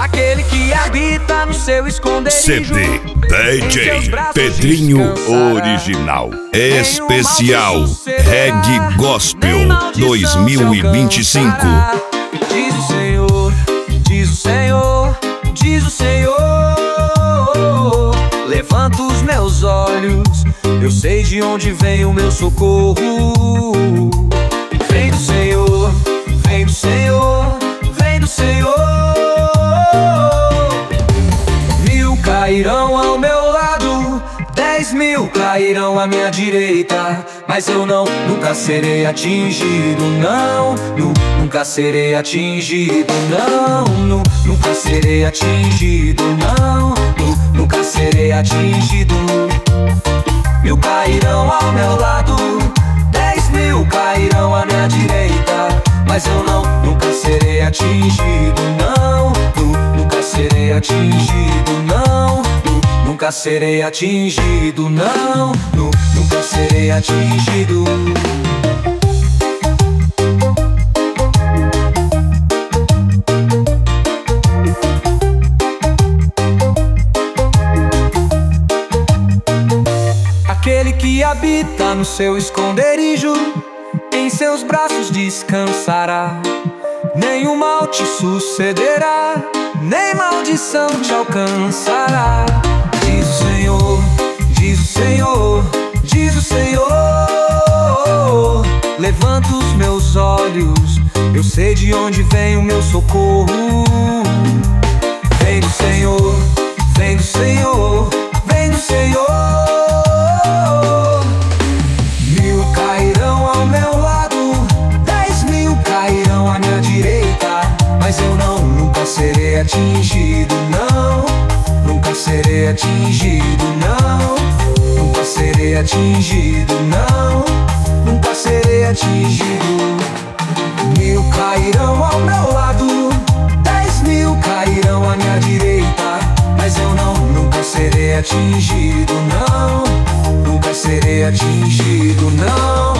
aquele que habita no seu esconderijo. CD DJ Pedrinho Original Especial Reggae Gospel 2025. Diz o Senhor, diz o Senhor, diz o Senhor. Levanto os meus olhos, eu sei de onde vem o meu socorro. Vem do Senhor, vem do Senhor, vem do Senhor. 1000 cairão ao meu lado, 10.000 cairão à minha direita, mas eu nunca serei atingido, não, nunca serei atingido, não, nunca serei atingido, não, nunca serei atingido. 1000 cairão ao meu lado, 10.000 cairão à minha direita, mas eu nunca serei atingido, não, nunca serei atingido, não, nunca serei atingido, não, nunca serei atingido. Aquele que habita no seu esconderijo, em seus braços descansará. Nenhum mal te sucederá, nem maldição te alcançará. Diz o Senhor, diz o Senhor, diz o Senhor. Levanto os meus olhos, eu sei de onde vem o meu socorro. Vem do Senhor, vem do Senhor, vem do Senhor. 1000 cairão ao meu lado, 10.000 cairão à minha direita, mas eu nunca serei atingido, não, nunca serei atingido, não, nunca serei atingido, não, nunca serei atingido. 1000 cairão ao meu lado, 10.000 cairão à minha direita, mas eu nunca serei atingido, não, nunca serei atingido, não.